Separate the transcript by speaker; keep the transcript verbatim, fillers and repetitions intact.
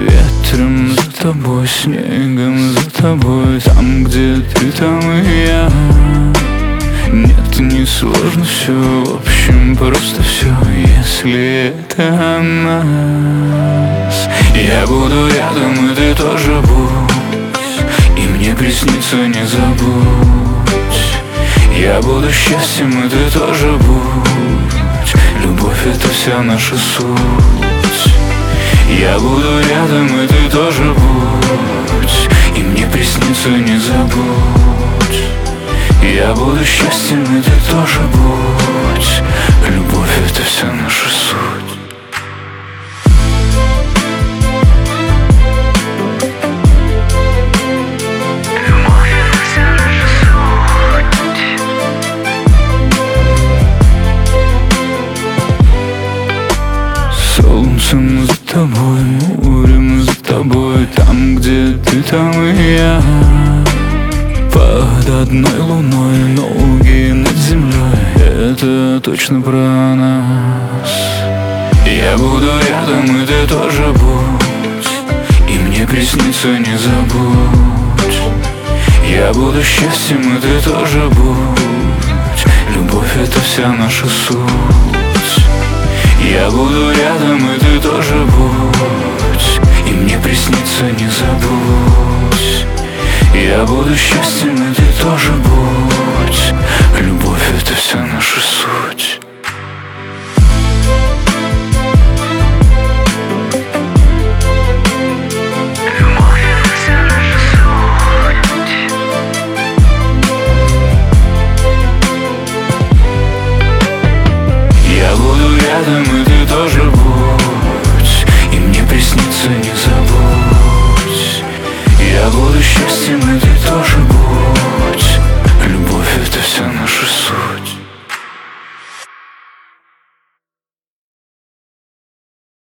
Speaker 1: Ветром за тобой, снегом за тобой. Там, где ты, там и я. Нет, не сложно все, в общем, просто все. Если это о нас, я буду рядом, и ты тоже будь. И мне приснится, не забудь. Я буду счастьем, и ты тоже будь. Любовь — это вся наша суть. Я буду рядом, и ты тоже будь. И мне приснится, не забудь. Я буду счастьем, и ты тоже будь. Любовь — это вся наша суть.
Speaker 2: Любовь — это вся наша суть.
Speaker 1: Солнцем за тобой, морем за тобой. Там, где ты, там и я. Под одной луной, ноги над землей. Это точно про нас. Я буду рядом, и ты тоже будь. И мне приснится, не забудь. Я буду счастьем, и ты тоже будь. Любовь — это вся наша суть. Я буду рядом, и ты тоже будь. И мне приснится, не забудь. Я буду счастьем, и ты тоже будь. Любовь — это вся наша суть.